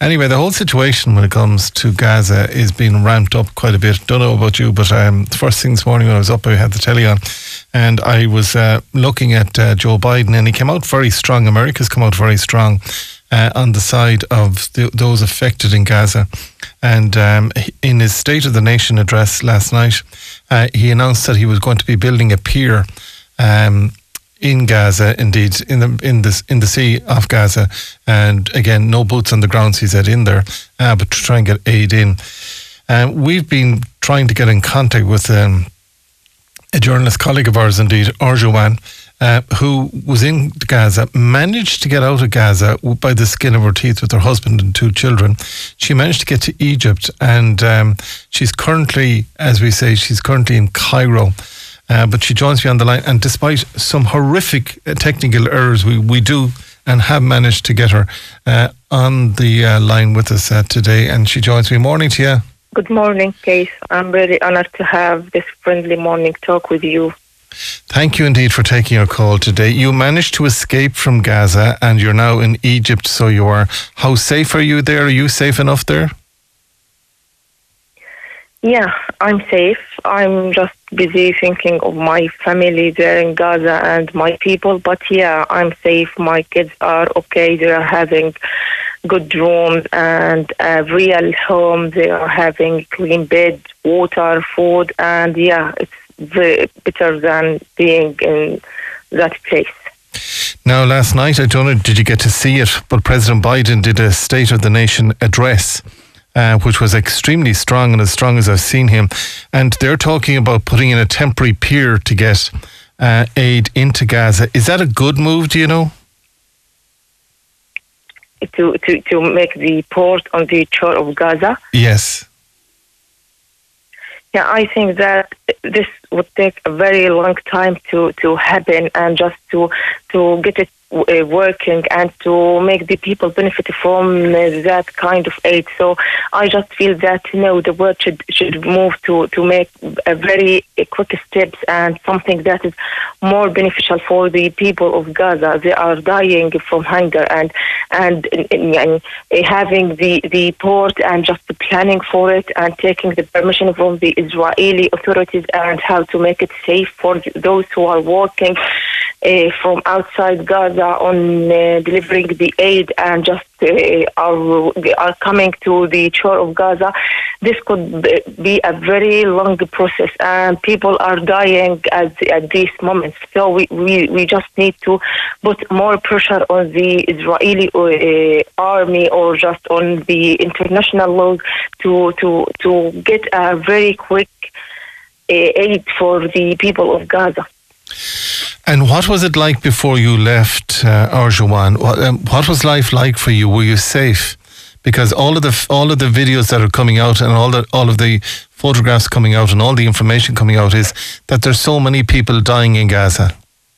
Anyway, the whole situation when it comes to Gaza is being ramped up quite a bit. Don't know about you, but the first thing this morning when I was up, I had the telly on, and I was looking at Joe Biden, and he came out very strong. America's come out very strong on the side of those affected in Gaza. And in his State of the Nation address last night, he announced that he was going to be building a pier in Gaza, indeed, in the Sea of Gaza, and again, no boots on the ground, he said, in there, but to try and get aid in. We've been trying to get in contact with a journalist colleague of ours, indeed, Arjuwan, who was in Gaza, managed to get out of Gaza by the skin of her teeth with her husband and 2 children. She managed to get to Egypt, and she's currently, as we say, she's currently in Cairo. But she joins me on the line, and despite some horrific technical errors, we do and have managed to get her on the line with us today, and she joins me. Morning to you. Good morning, Keith. I'm very honoured to have this friendly morning talk with you. Thank you indeed for taking our call today. You managed to escape from Gaza, and you're now in Egypt, so you are. How safe are you there? Are you safe enough there? Yeah, I'm safe. I'm just busy thinking of my family there in Gaza and my people. But yeah, I'm safe. My kids are okay. They are having good rooms and a real home. They are having clean bed, water, food. And yeah, it's very better than being in that place. Now, last night, I don't know, did you get to see it? But President Biden did a State of the Nation address, which was extremely strong, and as strong as I've seen him. And they're talking about putting in a temporary pier to get aid into Gaza. Is that a good move, do you know? To make the port on the shore of Gaza? Yes. Yeah, I think that this would take a very long time to happen, and just to get it working and to make the people benefit from that kind of aid. So I just feel that the world should move to make a very quick steps and something that is more beneficial for the people of Gaza. They are dying from hunger, and having the port and just planning for it and taking the permission from the Israeli authorities and how to make it safe for those who are working from outside Gaza on delivering the aid and just are coming to the shore of Gaza. This could be a very long process, and people are dying at these moments. So we just need to put more pressure on the Israeli army, or just on the international laws to get a very quick aid for the people of Gaza. And what was it like before you left, Arjuwan? What was life like for you? Were you safe? Because all of the videos that are coming out, and all of the photographs coming out, and all the information coming out, is that there's so many people dying in Gaza.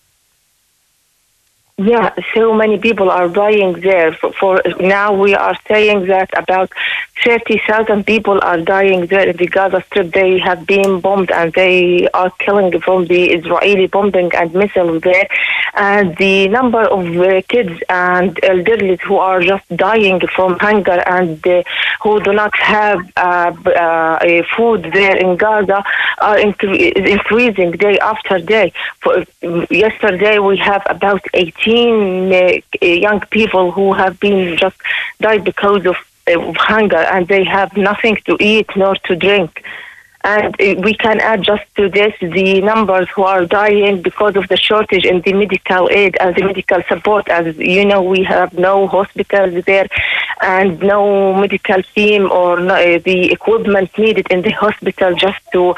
Yeah, so many people are dying there. For now, we are saying that about 30,000 people are dying there in the Gaza Strip. They have been bombed, and they are killing from the Israeli bombing and missiles there. And the number of kids and elderly who are just dying from hunger and who do not have food there in Gaza are increasing day after day. Yesterday, we have about 18 young people who have been just died because of hunger, and they have nothing to eat nor to drink. And we can add just to this the numbers who are dying because of the shortage in the medical aid and the medical support. As you know, we have no hospitals there and no medical team or the equipment needed in the hospital just to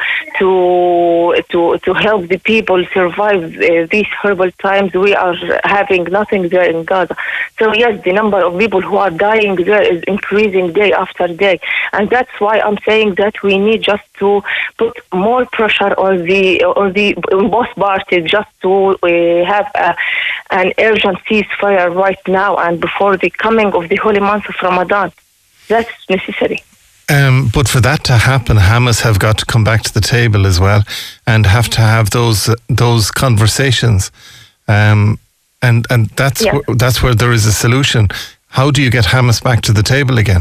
help the people survive these horrible times. We are having nothing there in Gaza. So yes, the number of people who are dying there is increasing day after day, and that's why I'm saying that we need just to put more pressure on both parties just to have an urgent ceasefire right now and before the coming of the holy month of Ramadan. That's necessary. But for that to happen, Hamas have got to come back to the table as well and have to have those conversations. And that's where there is a solution. How do you get Hamas back to the table again?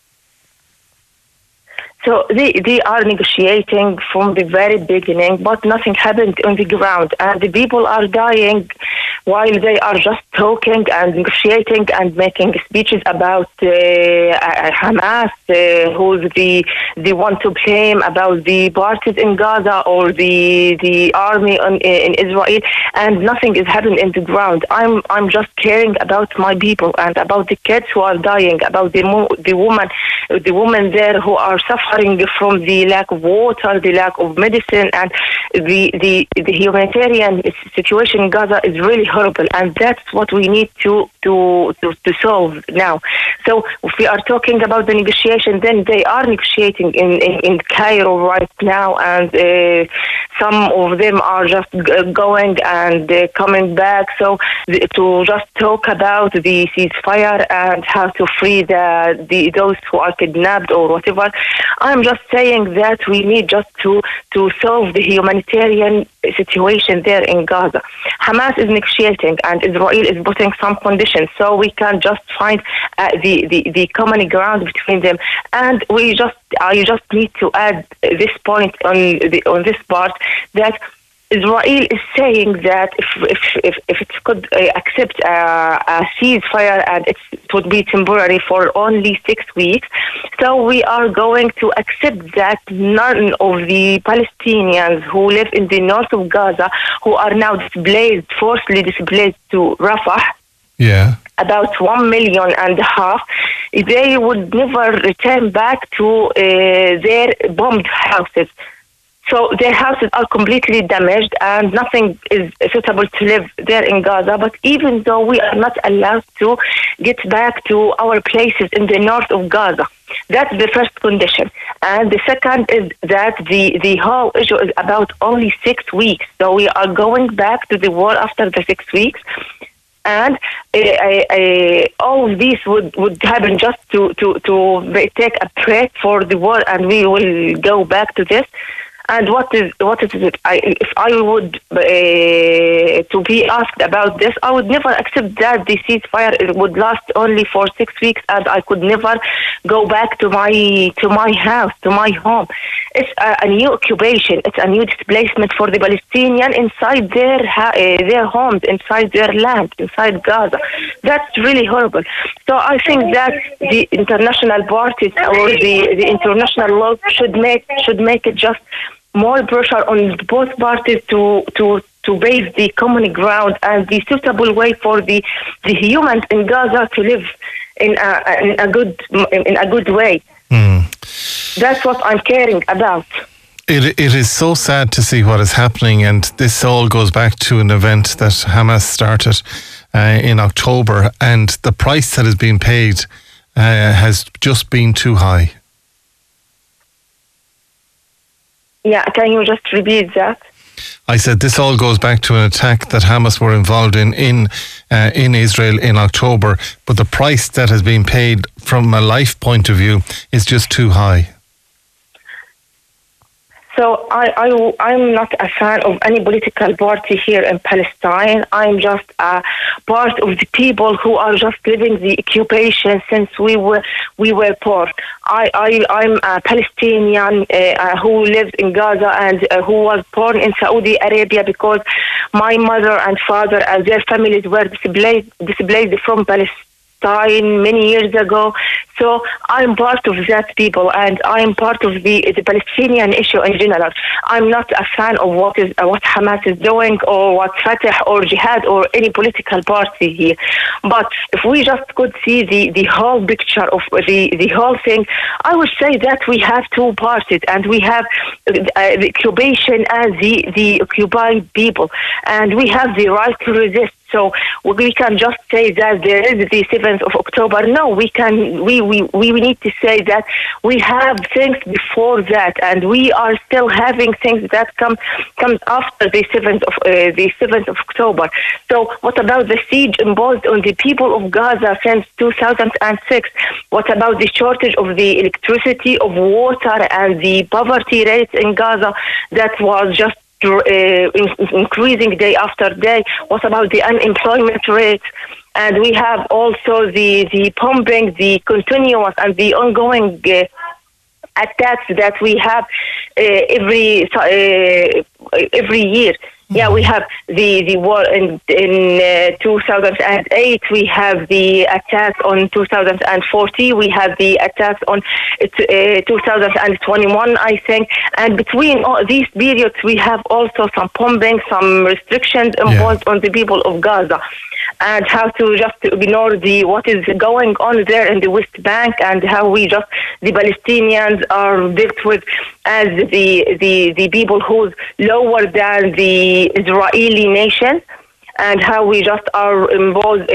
So they are negotiating from the very beginning, but nothing happened on the ground. And the people are dying while they are just talking and negotiating and making speeches about Hamas, who's the one to blame about the parties in Gaza or the army in Israel, and nothing is happening in the ground. I'm just caring about my people and about the kids who are dying, about the women there who are suffering from the lack of water, the lack of medicine, and the humanitarian situation in Gaza is really horrible, and that's what we need to solve now. So if we are talking about the negotiation, then they are negotiating in Cairo right now, and some of them are just going and coming back. So to just talk about the ceasefire and how to free those who are kidnapped or whatever, I'm just saying that we need just to solve the humanitarian situation there in Gaza. Hamas is negotiating and Israel is putting some conditions, so we can just find the common ground between them. And I just need to add this point on this part, that Israel is saying that if it could accept a ceasefire and it would be temporary for only 6 weeks, so we are going to accept that none of the Palestinians who live in the north of Gaza, who are now forcibly displaced to Rafah, about 1.5 million, they would never return back to their bombed houses. So their houses are completely damaged and nothing is suitable to live there in Gaza. But even though we are not allowed to get back to our places in the north of Gaza, that's the first condition. And the second is that the whole issue is about only 6 weeks. So we are going back to the war after the 6 weeks. And all of this would happen just to take a break for the war, and we will go back to this. And what is it? If I would to be asked about this, I would never accept that the ceasefire would last only for 6 weeks, and I could never go back to my house, to my home. It's a new occupation. It's a new displacement for the Palestinian inside their homes, inside their land, inside Gaza. That's really horrible. So I think that the international parties or the international law should make it just more pressure on both parties to base the common ground and the suitable way for the humans in Gaza to live in a good way. That's what I'm caring about. It is so sad to see what is happening, and this all goes back to an event that Hamas started in October, and the price that has been paid has just been too high. Yeah, can you just repeat that? I said this all goes back to an attack that Hamas were involved in Israel in October, but the price that has been paid from a life point of view is just too high. So I'm not a fan of any political party here in Palestine. I'm just a part of the people who are just living the occupation since we were poor. I'm a Palestinian who lives in Gaza and who was born in Saudi Arabia because my mother and father and their families were displaced from Palestine many years ago. So I'm part of that people, and I'm part of the Palestinian issue in general. I'm not a fan of what Hamas is doing or what Fatah or Jihad or any political party here. But if we just could see the whole picture of the whole thing, I would say that we have two parties, and we have the occupation and the occupied people, and we have the right to resist. So we can just say that there is the 7th of October. No, we need to say that we have things before that, and we are still having things that comes after the 7th of October. So what about the siege imposed on the people of Gaza since 2006? What about the shortage of the electricity, of water, and the poverty rates in Gaza that was just increasing day after day? What about the unemployment rate? And we have also the pumping, the continuous and the ongoing attacks that we have every year. Yeah, we have the war in 2008. We have the attacks on 2014. We have the attacks on 2021, I think. And between all these periods, we have also some bombing, some restrictions imposed on the people of Gaza, and how to just ignore what is going on there in the West Bank, and how the Palestinians are dealt with as the people who's lower than the Israeli nation, and how we just are imposed.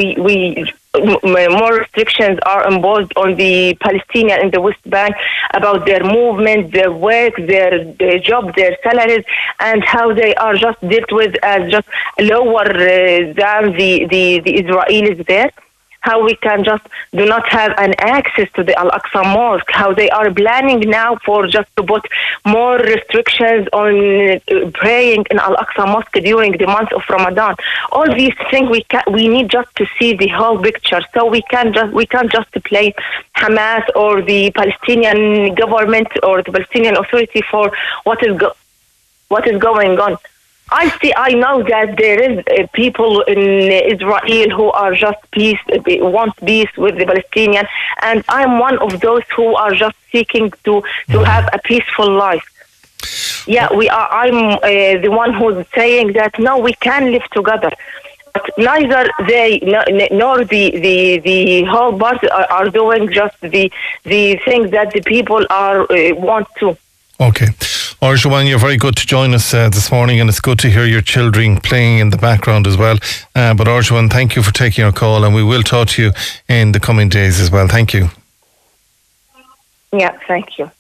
More restrictions are imposed on the Palestinians in the West Bank about their movement, their work, their job, their salaries, and how they are just dealt with as just lower than the Israelis there. How we can just do not have an access to the Al-Aqsa Mosque, how they are planning now for just to put more restrictions on praying in Al-Aqsa Mosque during the month of Ramadan. All these things we need just to see the whole picture, so we can't just blame Hamas or the Palestinian government or the Palestinian Authority for what is going on. I know that there is people in Israel who are just want peace with the Palestinians, and I'm one of those who are just seeking to have a peaceful life. Yeah, I'm the one who's saying that no, we can live together. But neither they nor the whole party are doing just the things that the people are want to. Okay. Arjun, you're very good to join us this morning, and it's good to hear your children playing in the background as well. But Arjun, thank you for taking our call, and we will talk to you in the coming days as well. Thank you. Yeah, thank you.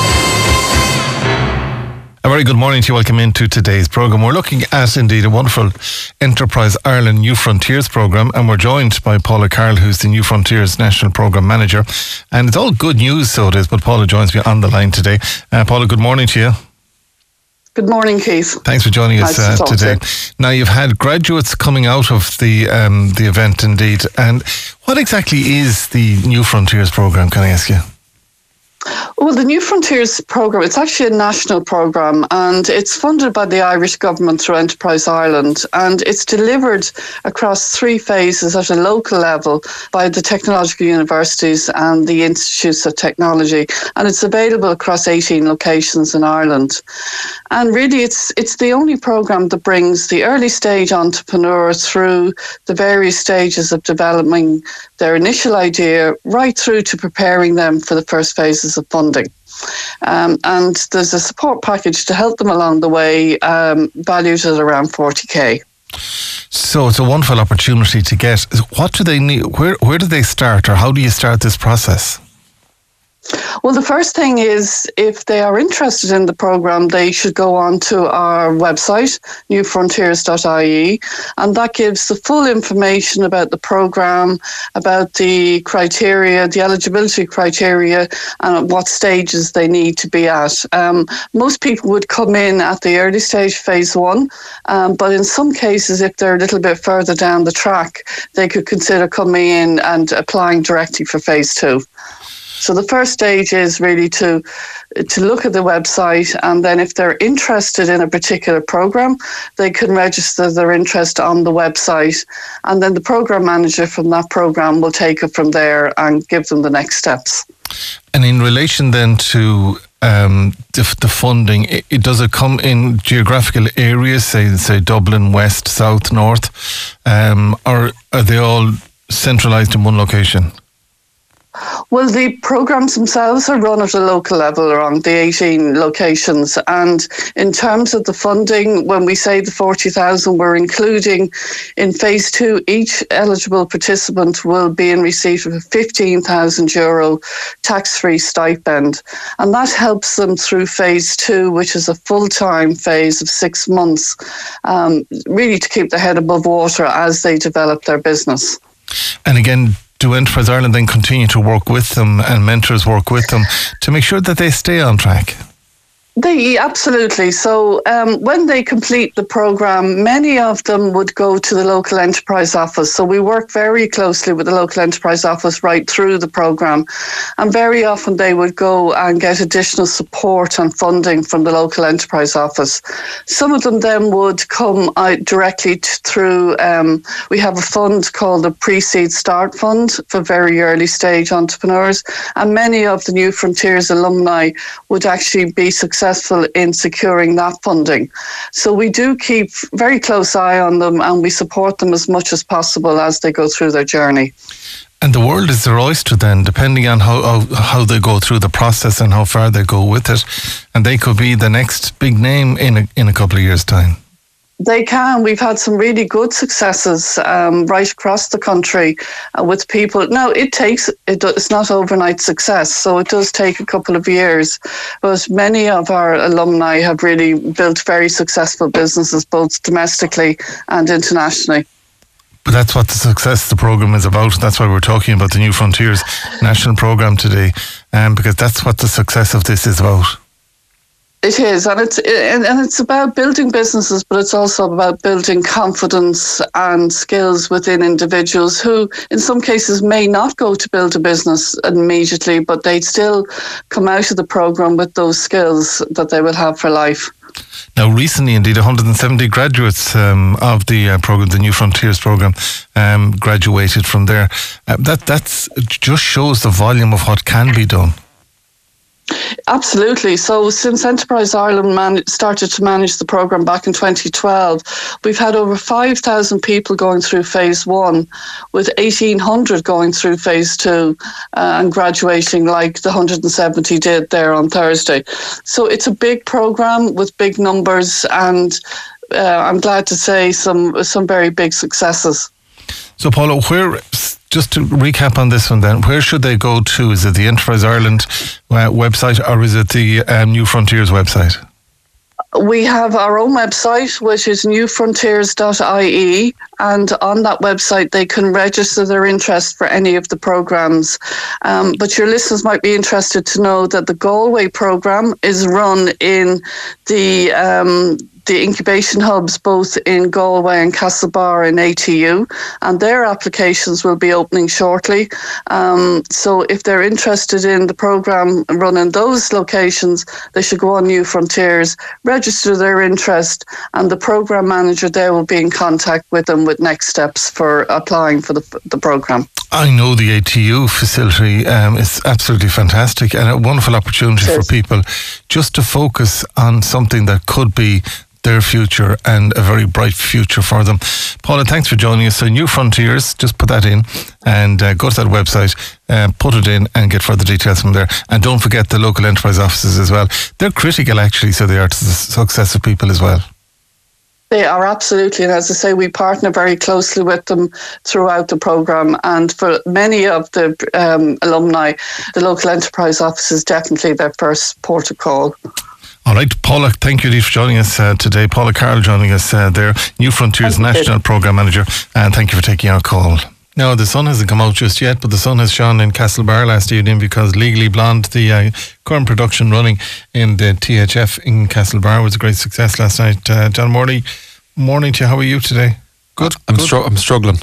A very good morning to you. Welcome into today's programme. We're looking at, indeed, a wonderful Enterprise Ireland New Frontiers programme, and we're joined by Paula Carroll, who's the New Frontiers National Programme Manager. And it's all good news, so it is, but Paula joins me on the line today. Paula, good morning to you. Good morning, Keith. Thanks for joining us today. Now, you've had graduates coming out of the event, indeed. And what exactly is the New Frontiers programme, can I ask you? Well, the New Frontiers programme, it's actually a national programme, and it's funded by the Irish government through Enterprise Ireland, and it's delivered across 3 phases at a local level by the technological universities and the institutes of technology, and it's available across 18 locations in Ireland. And really, it's the only programme that brings the early stage entrepreneur through the various stages of developing their initial idea right through to preparing them for the first phases of funding. And there's a support package to help them along the way, valued at around 40k. So it's a wonderful opportunity to get. What do they need? Where do they start, or how do you start this process? Well, the first thing is, if they are interested in the programme, they should go on to our website, newfrontiers.ie, and that gives the full information about the programme, about the criteria, the eligibility criteria, and at what stages they need to be at. Most people would come in at the early stage, phase 1, but in some cases, if they're a little bit further down the track, they could consider coming in and applying directly for phase 2. So the first stage is really to look at the website, and then if they're interested in a particular programme, they can register their interest on the website, and then the programme manager from that programme will take it from there and give them the next steps. And in relation then to the funding, does it come in geographical areas, say Dublin, West, South, North, or are they all centralised in one location? Well, the programmes themselves are run at a local level around the 18 locations. And in terms of the funding, when we say the 40,000, we're including in phase 2, each eligible participant will be in receipt of a €15,000 tax-free stipend. And that helps them through phase 2, which is a full-time phase of 6 months, really to keep their head above water as they develop their business. And again, do Enterprise Ireland then continue to work with them, and mentors work with them to make sure that they stay on track? Absolutely. So when they complete the program, many of them would go to the local enterprise office. So we work very closely with the local enterprise office right through the program. And very often they would go and get additional support and funding from the local enterprise office. Some of them then would come out directly through, we have a fund called the Pre-Seed Start Fund for very early stage entrepreneurs. And many of the New Frontiers alumni would actually be successful in securing that funding. So we do keep very close eye on them, and we support them as much as possible as they go through their journey. And the world is their oyster then, depending on how they go through the process and how far they go with it. And they could be the next big name in a couple of years' time. They can. We've had some really good successes right across the country with people. Now, it's not overnight success, so it does take a couple of years. But many of our alumni have really built very successful businesses, both domestically and internationally. But that's what the success of the programme is about. That's why we're talking about the New Frontiers National Programme today, because that's what the success of this is about. It is, and it's about building businesses, but it's also about building confidence and skills within individuals who, in some cases, may not go to build a business immediately, but they'd still come out of the programme with those skills that they will have for life. Now, recently, indeed, 170 graduates of the programme, the New Frontiers programme, graduated from there. That's just shows the volume of what can be done. Absolutely. So since Enterprise Ireland started to manage the programme back in 2012, we've had over 5,000 people going through phase 1, with 1,800 going through phase 2 and graduating like the 170 did there on Thursday. So it's a big programme with big numbers, and I'm glad to say some very big successes. So Paula, just to recap on this one then, where should they go to? Is it the Enterprise Ireland website, or is it the New Frontiers website? We have our own website, which is newfrontiers.ie, and on that website they can register their interest for any of the programmes. But your listeners might be interested to know that the Galway programme is run in the incubation hubs, both in Galway and Castlebar in ATU, and their applications will be opening shortly. So if they're interested in the programme run in those locations, they should go on New Frontiers, register their interest, and the programme manager there will be in contact with them with next steps for applying for the programme. I know the ATU facility is absolutely fantastic, and a wonderful opportunity for people just to focus on something that could be their future and a very bright future for them. Paula, thanks for joining us. So New Frontiers, just put that in and go to that website, put it in and get further details from there. And don't forget the local enterprise offices as well. They're critical actually, so they are, to the success of people as well. They are, absolutely. And as I say, we partner very closely with them throughout the programme. And for many of the alumni, the local enterprise office is definitely their first port of call. All right, Paula, thank you for joining us today. Paula Carroll joining us there, New Frontiers National Programme Manager, and thank you for taking our call. Now, the sun hasn't come out just yet, but the sun has shone in Castlebar last evening because Legally Blonde, the current production running in the THF in Castlebar, was a great success last night. John Morley, morning to you. How are you today? Good? I'm struggling.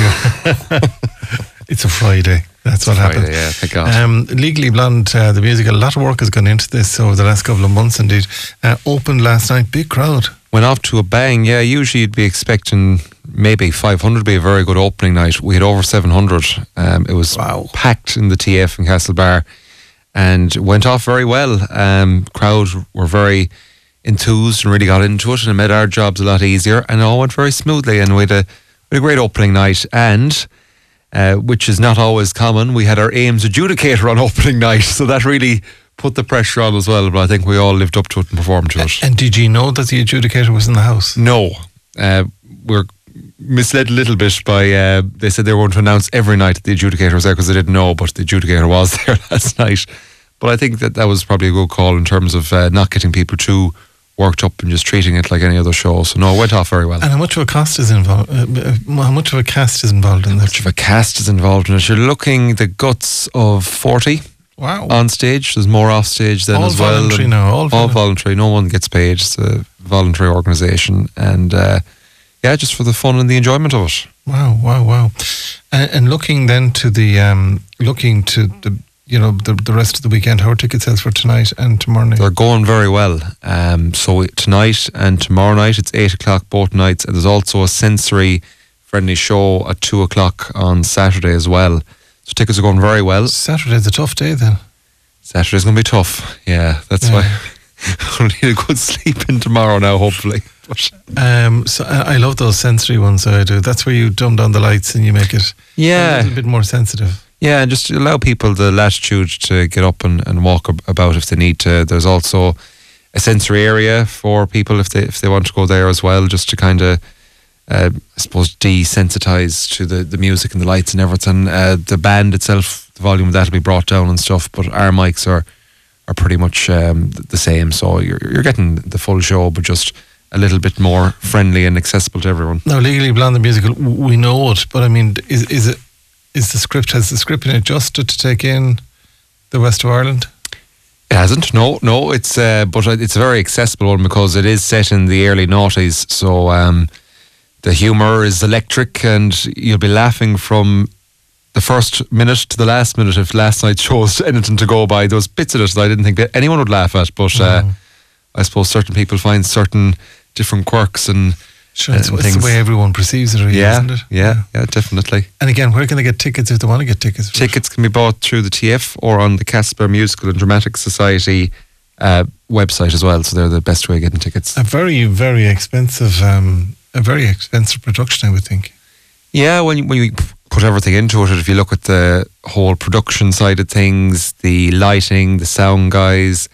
It's a Friday. That's what happened. Yeah, thank God. Legally Blonde, the musical, a lot of work has gone into this over the last couple of months indeed. Opened last night, big crowd. Went off to a bang. Yeah, usually you'd be expecting maybe 500 to be a very good opening night. We had over 700. It was packed in the TF in Castlebar and went off very well. Crowd were very enthused and really got into it, and it made our jobs a lot easier, and it all went very smoothly, and we had a great opening night. And which is not always common, we had our Ames adjudicator on opening night, so that really put the pressure on as well, but I think we all lived up to it and performed to it. And did you know that the adjudicator was in the house? No. We're misled a little bit by, they said they were going to announce every night that the adjudicator was there because they didn't know, but the adjudicator was there last night. But I think that was probably a good call in terms of not getting people too worked up and just treating it like any other show. So no, it went off very well. And how much of a cast is involved? How much of a cast is involved in this? How much of a cast is involved in it? You're looking the guts of 40 Wow. on stage. There's more off stage then all as well. Voluntary now, all voluntary. No one gets paid. It's a voluntary organisation, and just for the fun and the enjoyment of it. Wow. And looking then to the the rest of the weekend, how are ticket sales for tonight and tomorrow night? They're going very well. So tonight and tomorrow night, it's 8 o'clock both nights, and there's also a sensory friendly show at 2 o'clock on Saturday as well. So tickets are going very well. Saturday's a tough day then. Saturday's going to be tough. Yeah, that's why I'll need a good sleep in tomorrow now, hopefully. So I love those sensory ones. I do. That's where you dumb down the lights and you make it a little bit more sensitive. Yeah, and just allow people the latitude to get up and walk about if they need to. There's also a sensory area for people if they want to go there as well, just to kind of, I suppose, desensitize to the music and the lights and everything. The band itself, the volume of that will be brought down and stuff, but our mics are pretty much the same. So you're getting the full show, but just a little bit more friendly and accessible to everyone. Now, Legally Blonde, the musical, we know it, but I mean, has the script been adjusted to take in the west of Ireland? It hasn't. No. It's but it's a very accessible one because it is set in the early noughties. So the humour is electric, and you'll be laughing from the first minute to the last minute. If last night's show was anything to go by, there was bits of it that I didn't think that anyone would laugh at. But I suppose certain people find certain different quirks and. Sure, it's the way everyone perceives it, really, isn't it? Yeah, definitely. And again, where can they get tickets if they want to get tickets? Tickets can be bought through the TF or on the Casper Musical and Dramatic Society website as well. So they're the best way of getting tickets. A very, very expensive, production, I would think. Yeah, when you put everything into it, if you look at the whole production side of things, the lighting, the sound guys,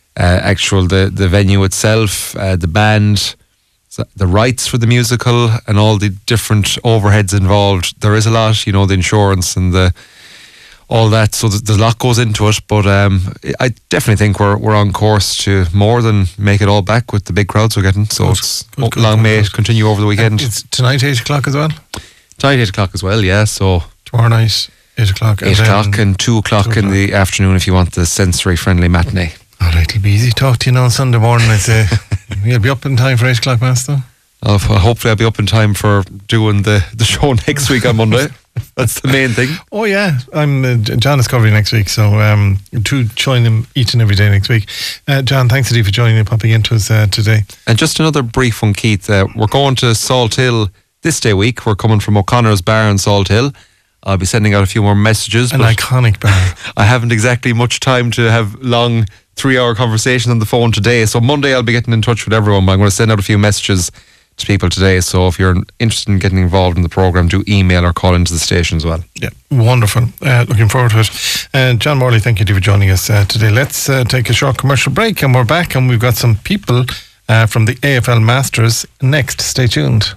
the venue itself, the band, the rights for the musical and all the different overheads involved, there is a lot, the insurance and all that, so there's a lot goes into it, but I definitely think we're on course to more than make it all back with the big crowds we're getting, so long may it continue over the weekend. It's tonight 8 o'clock as well? Tonight 8 o'clock as well, yeah, so tomorrow night 8 o'clock 8 o'clock and 2 o'clock in the afternoon if you want the sensory friendly matinee. Alright, it'll be easy to talk to you now on Sunday morning, I'd say. You'll be up in time for 8 o'clock mass though? Hopefully I'll be up in time for doing the show next week on Monday. That's the main thing. Oh yeah, John is covering next week, so to join him each and every day next week. John, thanks indeed for joining and popping into us today. And just another brief one, Keith. We're going to Salt Hill this day week. We're coming from O'Connor's Bar in Salt Hill. I'll be sending out a few more messages. An iconic bar. I haven't exactly much time to have long 3-hour conversations on the phone today, so Monday I'll be getting in touch with everyone, but I'm going to send out a few messages to people today, so if you're interested in getting involved in the programme, do email or call into the station as well. Yeah, wonderful. Looking forward to it. John Morley, thank you for joining us today. Let's take a short commercial break and we're back, and we've got some people from the AFL Masters next. Stay tuned.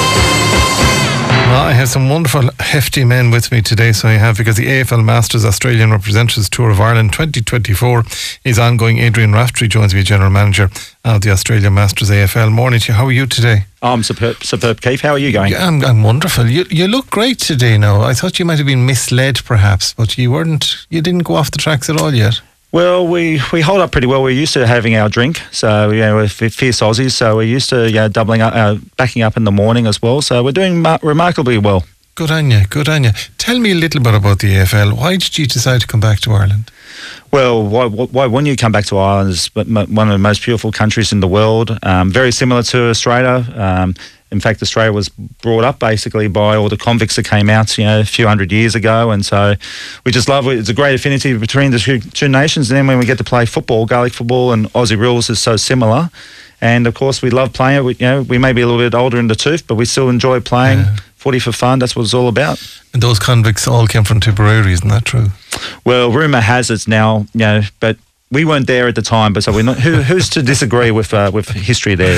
Well, I have some wonderful, hefty men with me today, so I have, because the AFL Masters Australian Representatives Tour of Ireland 2024 is ongoing. Adrian Raftery joins me, General Manager of the Australian Masters AFL. Morning to you. How are you today? I'm superb, Keith. How are you going? Yeah, I'm wonderful. You look great today now. I thought you might have been misled perhaps, but you didn't go off the tracks at all yet. Well, we hold up pretty well. We're used to having our drink, so we're fierce Aussies, so we're used to doubling up, backing up in the morning as well. So we're doing remarkably well. Good on you. Tell me a little bit about the AFL. Why did you decide to come back to Ireland? Well, why wouldn't you come back to Ireland? It's one of the most beautiful countries in the world, very similar to Australia. In fact, Australia was brought up basically by all the convicts that came out, a few hundred years ago, and so we just love it. It's a great affinity between the two nations. And then when we get to play football, Gaelic football and Aussie rules is so similar, and of course we love playing it. We may be a little bit older in the tooth, but we still enjoy playing footy for fun. That's what it's all about. And those convicts all came from Tipperary, isn't that true? Well, rumour has it now, but we weren't there at the time. But so we're not. Who's to disagree with history there?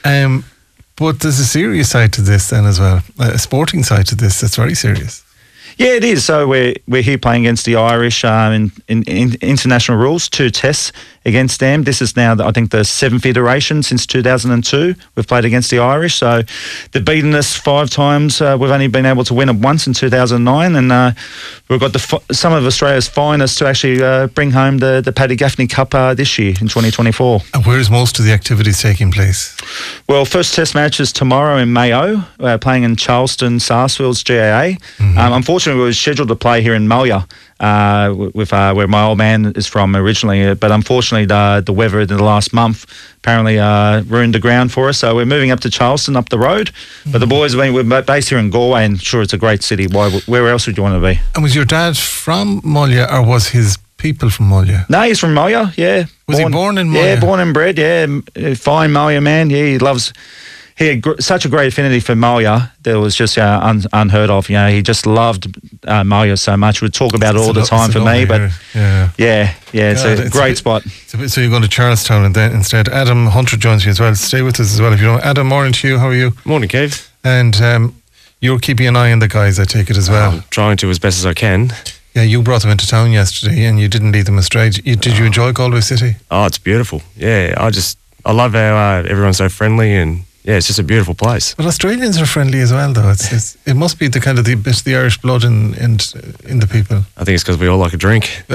But there's a serious side to this then as well, a sporting side to this that's very serious. Yeah, it is. So we're here playing against the Irish in international rules, 2 tests against them. This is now, I think, the 7th iteration since 2002. We've played against the Irish. So they've beaten us 5 times. We've only been able to win it once in 2009. And we've got some of Australia's finest to actually bring home the Paddy Gaffney Cup this year in 2024. And where is most of the activities taking place? Well, first test match is tomorrow in Mayo, playing in Charleston, Sarsfield's GAA. Unfortunately, we were scheduled to play here in Mulya, with where my old man is from originally, but unfortunately the weather in the last month apparently ruined the ground for us, so we're moving up to Charleston up the road. But the boys, we're based here in Galway, and sure, it's a great city. Where else would you want to be? And was your dad from Mulya, or was his people from Mulya? No, he's from Mulya, yeah. Was he born in Mulya? Yeah, born and bred, yeah. Fine Mulya man, yeah, he had such a great affinity for Mulya that was just unheard of. You know, he just loved Mulya so much. We'd talk about it all the time for me. But yeah, it's a great spot. So you're going to Charlestown and then instead. Adam Hunter joins you as well. Stay with us as well if you don't. Adam, morning to you. How are you? Morning, Kev. And you're keeping an eye on the guys, I take it as well. I'm trying to as best as I can. Yeah, you brought them into town yesterday and you didn't lead them astray. Did you enjoy Galway City? Oh, it's beautiful. Yeah, I love how everyone's so friendly, and yeah, it's just a beautiful place. But Australians are friendly as well, though. It must be the kind of the Irish blood in the people. I think it's because we all like a drink.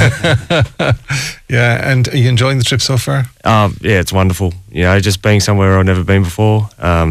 Yeah, and are you enjoying the trip so far? Yeah, it's wonderful. You know, just being somewhere I've never been before.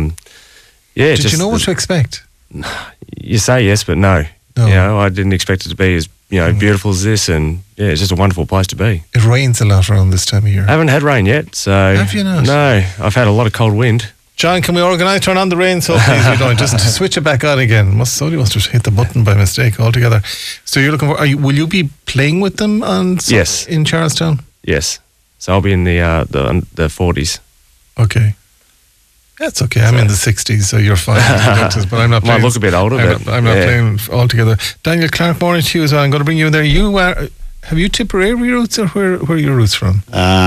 Did you know what to expect? You say yes, but no. You know, I didn't expect it to be as beautiful as this, and yeah, it's just a wonderful place to be. It rains a lot around this time of year. I haven't had rain yet, so have you not? No, I've had a lot of cold wind. John, can we turn on the rain so please we don't just switch it back on again? Somebody must have hit the button by mistake altogether. So you're looking for? Will you be playing with them yes, in Charlestown? Yes. So I'll be in the 40s. Okay. That's okay. I'm in the 60s, so you're fine. But I'm not playing. Might look a bit older. I'm not playing altogether. Daniel Clark, morning to you as well. I'm going to bring you in there. You have you Tipperary roots, or where are your roots from?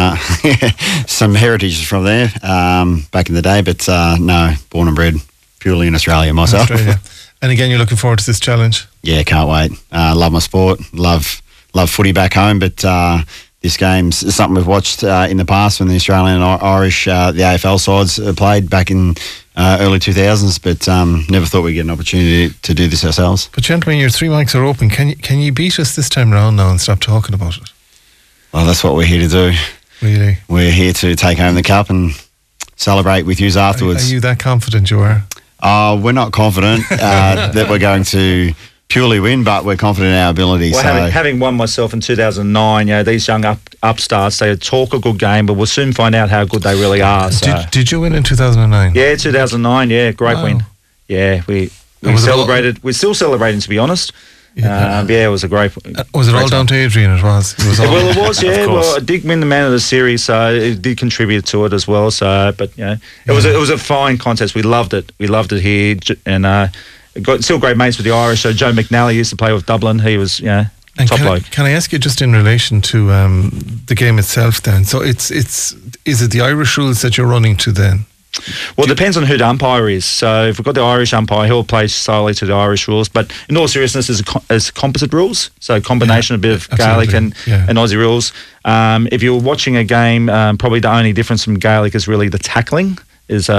Some heritage from there back in the day, but no, born and bred purely in Australia myself. And again, you're looking forward to this challenge? Yeah, can't wait. Love my sport. Love footy back home, but this game's something we've watched in the past when the Australian and Irish, the AFL sides played back in early 2000s, but never thought we'd get an opportunity to do this ourselves. But gentlemen, your 3 mics are open. Can you beat us this time round now and stop talking about it? Well, that's what we're here to do. Really? We're here to take home the cup and celebrate with you afterwards. Are you that confident you are? We're not confident that we're going to purely win, but we're confident in our ability. Well, having won myself in 2009, these young upstarts, they talk a good game, but we'll soon find out how good they really are. So. Did you win in 2009? Yeah, 2009. Yeah, great win. Yeah, we celebrated. We're still celebrating, to be honest. Yeah, it was a great. Was it all down to Adrian? It was. Well, it was. Yeah. Well, I did win the man of the series, so it did contribute to it as well. So, but it was a fine contest. We loved it. We loved it here, and. Got still great mates with the Irish. So Joe McNally used to play with Dublin. He was top bloke. Can I ask you just in relation to the game itself then? So is it the Irish rules that you're running to then? Well, it depends on who the umpire is. So if we've got the Irish umpire, he'll play solely to the Irish rules. But in all seriousness, it's composite rules. So a combination of a bit of Gaelic and Aussie rules. If you're watching a game, probably the only difference from Gaelic is really the tackling. Is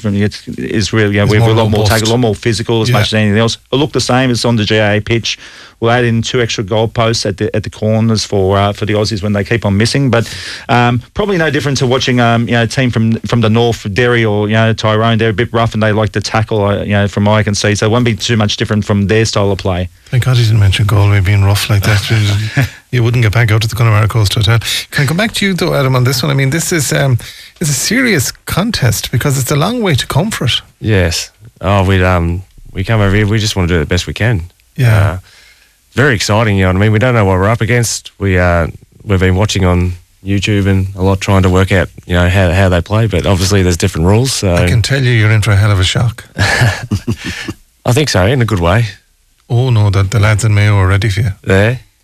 really we have a lot more tackle, a lot more physical as much as anything else. It'll look the same as on the GAA pitch. We'll add in 2 extra goalposts at the corners for the Aussies when they keep on missing. But probably no different to watching a team from the north, Derry or Tyrone. They're a bit rough and they like to tackle. From what I can see, so it won't be too much different from their style of play. Thank God he didn't mention Galway being rough like that. You wouldn't get back out to the Connemara Coast Hotel. Can I come back to you though, Adam, on this one? I mean, this is it's a serious contest because it's a long way to come for it. Yes. Oh, we come over here. We just want to do the best we can. Yeah. Very exciting. You know what I mean? We don't know what we're up against. We've been watching on YouTube and a lot trying to work out how they play. But obviously there's different rules. So I can tell you're in for a hell of a shock. I think so, in a good way. Oh no, the lads in Mayo are ready for you. There? Yeah.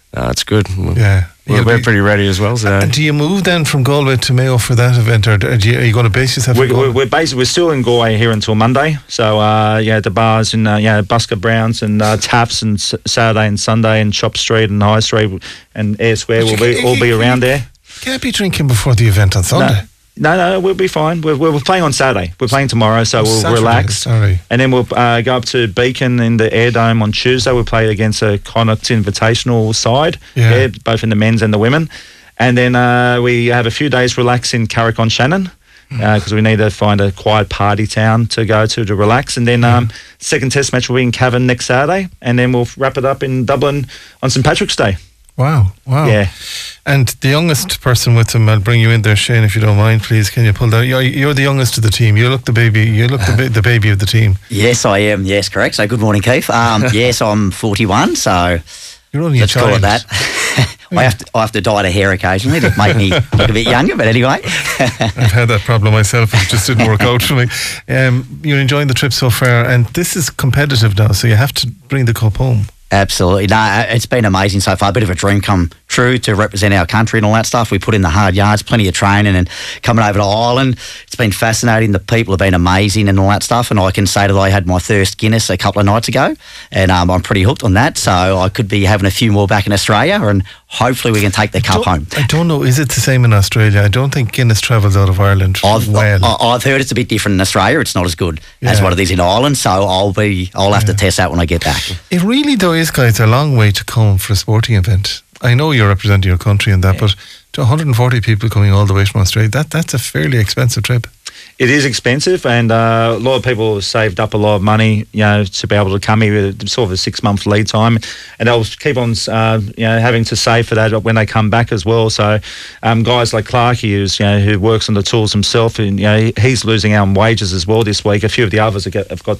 It's good. Yeah. We're pretty ready as well. So. And do you move then from Galway to Mayo for that event, or are you going to base yourself? We're still in Galway here until Monday. So the bars in Busker Browns and Taps and Saturday and Sunday and Chop Street and High Street and Air Square will all be around there. Can't be drinking before the event on Sunday. No, we'll be fine. We're playing on Saturday. We're playing tomorrow, so we'll Saturday, relax. Sorry. And then we'll go up to Beacon in the Air Dome on Tuesday. We'll play against a Connacht Invitational side, both in the men's and the women. And then we have a few days relax in Carrick-on-Shannon because we need to find a quiet party town to go to relax. And then second test match will be in Cavan next Saturday. And then we'll wrap it up in Dublin on St. Patrick's Day. Wow. Yeah. And the youngest person with him, I'll bring you in there, Shane, if you don't mind, please. Can you pull that? You're the youngest of the team. You look the baby. You look the baby of the team. Yes, I am. Yes, correct. So good morning, Keith. Yes, I'm 41, so you're only let's a child. call it that. I have to dye the hair occasionally to make me look a bit younger, but anyway. I've had that problem myself. It just didn't work out for me. You're enjoying the trip so far, and this is competitive now, so you have to bring the cup home. Absolutely. No, it's been amazing so far. A bit of a dream come true to represent our country and all that stuff. We put in the hard yards, plenty of training, and coming over to Ireland. It's been fascinating. The people have been amazing and all that stuff. And I can say that I had my first Guinness a couple of nights ago, and I'm pretty hooked on that. So I could be having a few more back in Australia, and hopefully we can take the cup home. I don't know. Is it the same in Australia? I don't think Guinness travels out of Ireland. I've heard it's a bit different in Australia. It's not as good as what it is in Ireland. So I'll have to test that when I get back. It really, though, is, guys, a long way to come for a sporting event. I know you're representing your country in that, but to 140 people coming all the way from Australia, that's a fairly expensive trip. It is expensive, and a lot of people have saved up a lot of money, to be able to come here with sort of a 6-month lead time, and they'll keep on, having to save for that when they come back as well. So, guys like Clarkie, who works on the tools himself, and he's losing out on wages as well this week. A few of the others have got,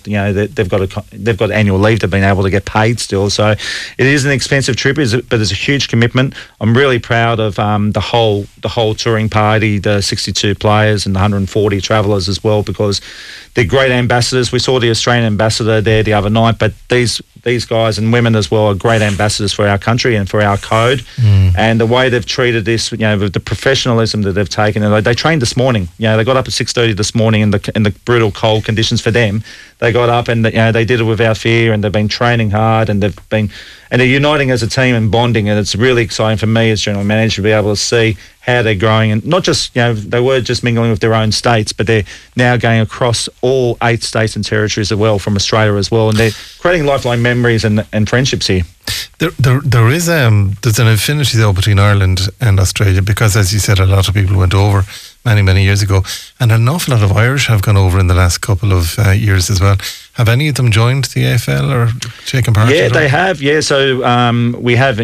they've got annual leave. They've been able to get paid still. So, it is an expensive trip, but it's a huge commitment. I'm really proud of the whole touring party, the 62 players and the 140 travellers as well, because they're great ambassadors. We saw the Australian ambassador there the other night, but these guys and women as well are great ambassadors for our country and for our code. And the way they've treated this, with the professionalism that they've taken, and they trained this morning. They got up at 6:30 this morning in the brutal cold conditions for them. They got up and they did it without fear, and they've been training hard, and they're uniting as a team and bonding, and it's really exciting for me as general manager to be able to see how they're growing, and not just, they were just mingling with their own states, but they're now going across all 8 states and territories as well, from Australia as well, and they're creating lifelong memories and friendships here. There is there's an affinity though between Ireland and Australia, because, as you said, a lot of people went over many years ago, and an awful lot of Irish have gone over in the last couple of years as well. Have any of them joined the AFL or taken part? Yeah, they have. Yeah, so we have.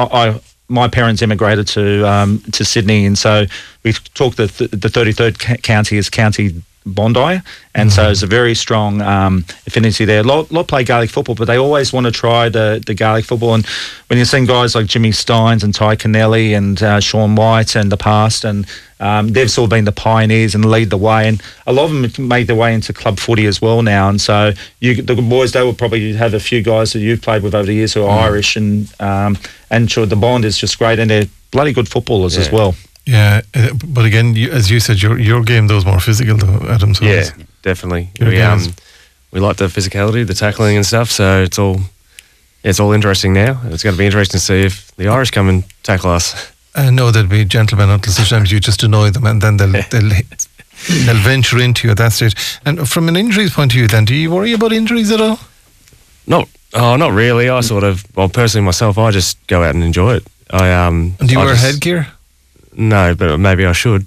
My parents immigrated to Sydney, and so we talk the 33rd county is County Bondi, and so it's a very strong affinity there. A lot play Gaelic football, but they always want to try the Gaelic football. And when you're seeing guys like Jimmy Steins and Ty Kennelly and Sean White and the past, and they've sort of been the pioneers and lead the way, and a lot of them made their way into club footy as well now. And so the boys, they will probably have a few guys that you've played with over the years who are Irish, and sure, the bond is just great, and they're bloody good footballers as well. Yeah, but again, as you said, your game though is more physical though, Adam. So yeah, definitely. We like the physicality, the tackling and stuff. So it's all interesting now. It's going to be interesting to see if the Irish come and tackle us. No, they'll be gentlemen until sometimes you just annoy them, and then they'll venture into you at that stage. And from an injuries point of view, then, do you worry about injuries at all? Not really. Personally myself, I just go out and enjoy it. And do you wear headgear? No, but maybe I should.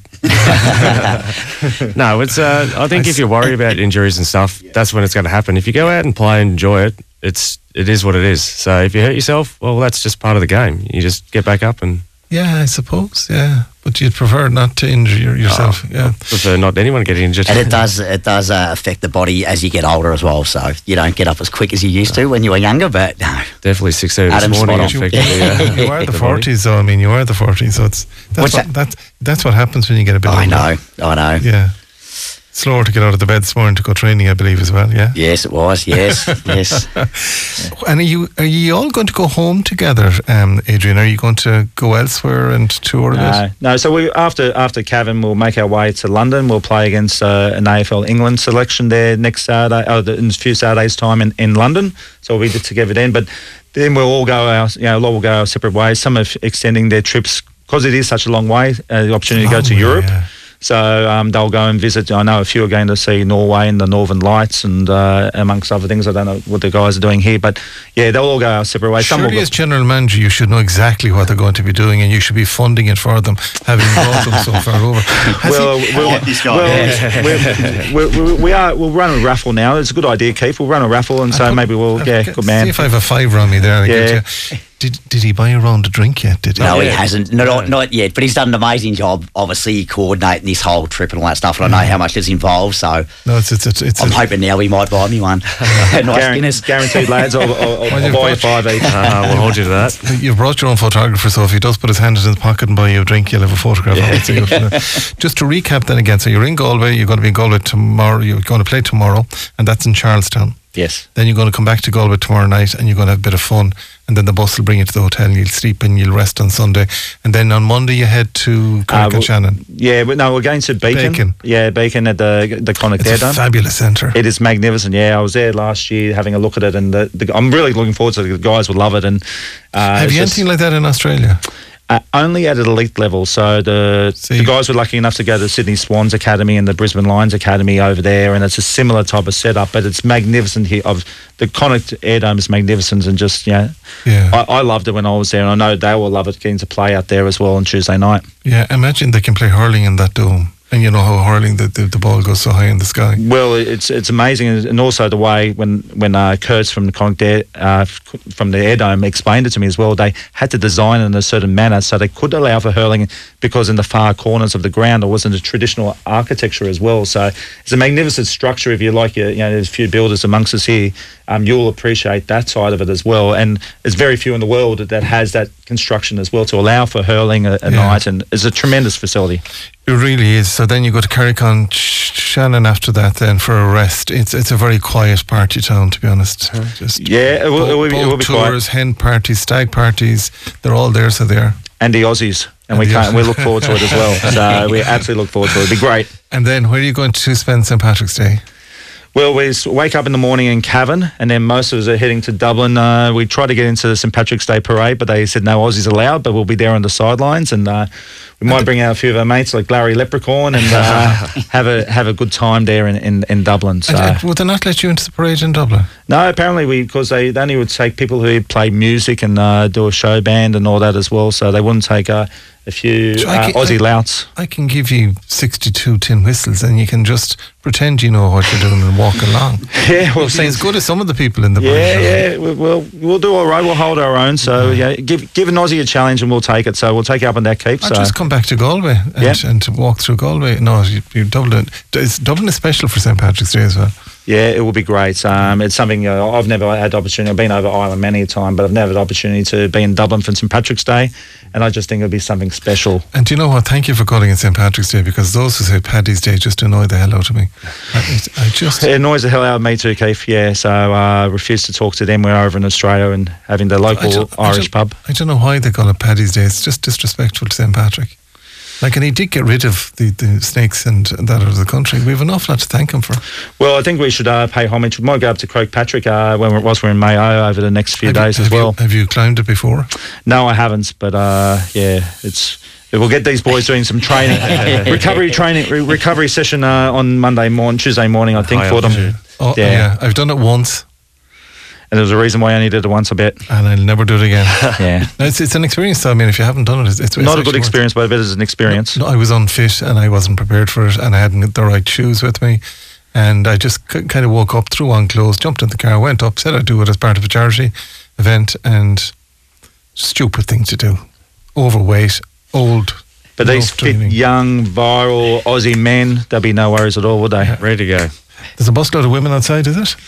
No, it's. I think if you're worried about injuries and stuff, that's when it's going to happen. If you go out and play and enjoy it, it is what it is. So if you hurt yourself, well, that's just part of the game. You just get back up and. Yeah, I suppose. Yeah, but you'd prefer not to injure yourself. I prefer not anyone getting injured. And it does affect the body as you get older as well. So you don't get up as quick as you used to when you were younger. But no, definitely 6:30 this morning. You are the 40s, though. I mean, you are the 40s, so that's what happens when you get a bit older. I know. Yeah. Slower to get out of the bed this morning to go training, I believe, as well, yeah? Yes, it was. Yes, yes. And are you all going to go home together, Adrian? Are you going to go elsewhere and tour a bit? No. So after Cavan, we'll make our way to London. We'll play against an AFL England selection there next Saturday, in a few Saturdays' time in London. So we'll be together then. But then we'll all go a lot will go our separate ways. Some are extending their trips because it is such a long way. The opportunity to go to Europe. Yeah. So they'll go and visit. I know a few are going to see Norway and the Northern Lights and amongst other things. I don't know what the guys are doing here, but yeah, they'll all go our separate ways. Surely as general manager, you should know exactly what they're going to be doing and you should be funding it for them, having brought them so far over. We'll run a raffle now. It's a good idea, Keith. We'll run a raffle and so maybe we'll, good man. See if I have a fiver on me there. Did he buy a round of drink yet? No, he hasn't. Not yet. But he's done an amazing job, obviously, coordinating this whole trip and all that stuff. And I know how much is involved. So I'm hoping now he might buy me one. Nice Guinness. Guaranteed, lads. I'll buy you 5 each. We'll hold you to that. You've brought your own photographer, so if he does put his hand in his pocket and buy you a drink, you'll have a photograph of it. Just to recap then again, so you're in Galway, you're going to be in Galway tomorrow, you're going to play tomorrow, and that's in Charlestown. Yes. Then you're going to come back to Galway tomorrow night and you're going to have a bit of fun, and then the bus will bring you to the hotel and you'll sleep and you'll rest on Sunday, and then on Monday you head to Shannon. Yeah, but no, we're going to Beacon. Yeah, Beacon at the Connacht Air Dome. It's a fabulous centre. It is magnificent. Yeah, I was there last year having a look at it, and I'm really looking forward to it. The guys will love it. And have you anything like that in Australia? Only at an elite level. So the guys were lucky enough to go to the Sydney Swans Academy and the Brisbane Lions Academy over there, and it's a similar type of setup, but it's magnificent here. The Connacht Air Dome is magnificent, and just I loved it when I was there, and I know they will love it getting to play out there as well on Tuesday night. Yeah, imagine they can play hurling in that dome. And you know how hurling the ball goes so high in the sky. Well, it's amazing, and also the way when Kurtz from the Connacht from the Air Dome explained it to me as well. They had to design it in a certain manner so they could allow for hurling, because in the far corners of the ground there wasn't a traditional architecture as well. So it's a magnificent structure. If you like, there's a few builders amongst us here. You'll appreciate that side of it as well. And there's very few in the world that has that construction as well to allow for hurling a night, and it's a tremendous facility. It really is. So then you go to Carrick-on Shannon after that then for a rest. It's a very quiet party town, to be honest. It will be tours, quiet. hen parties, stag parties, they're all there, so they're... And the Aussies. And we look forward to it as well. So we absolutely look forward to it. It'll be great. And then where are you going to spend St. Patrick's Day? Well, we wake up in the morning in Cavan, and then most of us are heading to Dublin. We tried to get into the St. Patrick's Day parade, but they said no Aussies allowed, but we'll be there on the sidelines, and we might bring out a few of our mates like Larry Leprechaun and have a good time there in Dublin. So. And would they not let you into the parade in Dublin? No, apparently because they only would take people who play music and do a show band and all that as well, so they wouldn't take a few Aussie louts. I can give you 62 tin whistles and you can just pretend you know what you're doing and walk along. Yeah, well, as good as some of the people in the parade. We'll do all right. We'll hold our own. So give an Aussie a challenge and we'll take it. So we'll take you up on that, Keith. I'll just come back to Galway and to walk through Galway. No, Dublin. Dublin is special for St. Patrick's Day as well. Yeah, it will be great. It's something I've never had the opportunity. I've been over Ireland many a time, but I've never had the opportunity to be in Dublin for St. Patrick's Day, and I just think it'll be something special. And do you know what? Thank you for calling it St. Patrick's Day, because those who say Paddy's Day just annoy the hell out of me. It annoys the hell out of me too, Keith. Yeah, so I refuse to talk to them. We're over in Australia and having the local Irish pub. I don't know why they call it Paddy's Day. It's just disrespectful to St. Patrick. And he did get rid of the snakes and that out of the country. We have an awful lot to thank him for. Well, I think we should pay homage. We might go up to Croke Patrick whilst we're in Mayo over the next few days as well. Have you climbed it before? No, I haven't. But we'll get these boys doing some training, recovery session on Tuesday morning, I think, for them. Oh, yeah. I've done it once. And there's a reason why I only did it once, I bet. And I'll never do it again. Yeah. It's an experience, though. I mean, if you haven't done it, it's not a good experience, but I bet it's an experience. No, I was unfit and I wasn't prepared for it, and I hadn't got the right shoes with me. And I just kind of woke up, threw on clothes, jumped in the car, went up, said I'd do it as part of a charity event, and stupid thing to do. Overweight, old. But these fit, young, viral Aussie men, there'll be no worries at all, would they? Yeah. Ready to go. There's a busload of women outside, is it?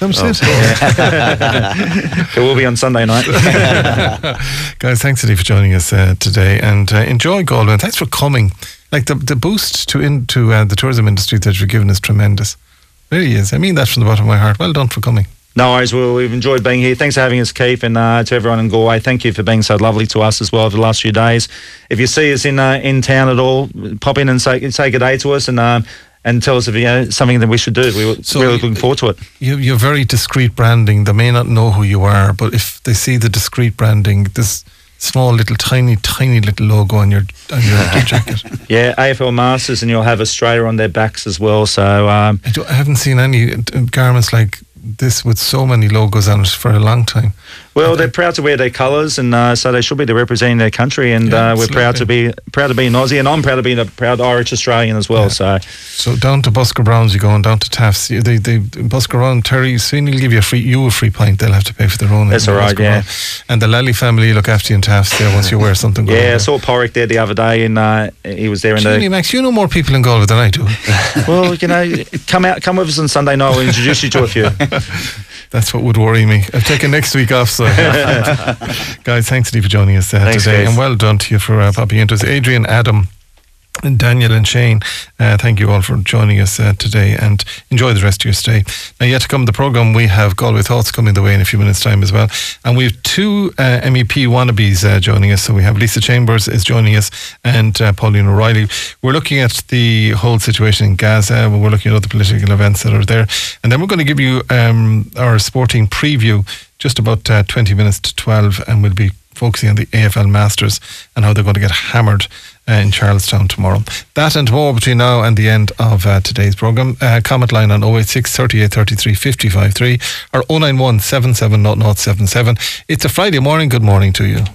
It will be on Sunday night. Guys, thanks Eddie for joining us today, and enjoy Galway. And thanks for coming Like the boost into the tourism industry that you've given is tremendous. It really is. I mean that from the bottom of my heart. Well done for coming. No worries, Will. We've enjoyed being here. Thanks for having us, Keith, and to everyone in Galway. Thank you for being so lovely to us as well over the last few days. If you see us in town at all, pop in and say good day to us and tell us if something that we should do. We're really looking forward to it. You're very discreet branding. They may not know who you are, but if they see the discreet branding, this small little tiny little logo on your jacket. Yeah, AFL Masters, and you'll have Australia on their backs as well. So I haven't seen any garments like this with so many logos on it for a long time. Well, they're proud to wear their colours, and so they should be representing their country. And we're proud to be an Aussie, and I'm proud to be a proud Irish Australian as well. Yeah. So down to Busker Browns, you go, and down to Taft's. They Busker Brown, Terry Sweeney will give you a free pint. They'll have to pay for their own. That's all right, yeah. And the Lally family look after you in Taft's there once you wear something. Yeah, I saw Porrick there the other day, and he was there. Max, you know more people in Galway than I do. Well, come with us on Sunday night. We'll introduce you to a few. That's what would worry me. I've taken next week off, so guys, thanks Steve for joining us today, guys. And well done to you for popping into us. Adrian, Adam, and Daniel and Shane, thank you all for joining us today, and enjoy the rest of your stay. Now, yet to come in the programme, we have Galway Thoughts coming the way in a few minutes' time as well, and we have two MEP wannabes joining us. So we have Lisa Chambers is joining us, and Pauline O'Reilly. We're looking at the whole situation in Gaza. We're looking at other political events that are there, and then we're going to give you our sporting preview just about 20 minutes to 12, and we'll be focusing on the AFL Masters and how they're going to get hammered in Charlestown tomorrow. That and more between now and the end of today's programme. Comment line on 086 38 33 55 3 or 091 77 00 77. It's a Friday morning. Good morning to you.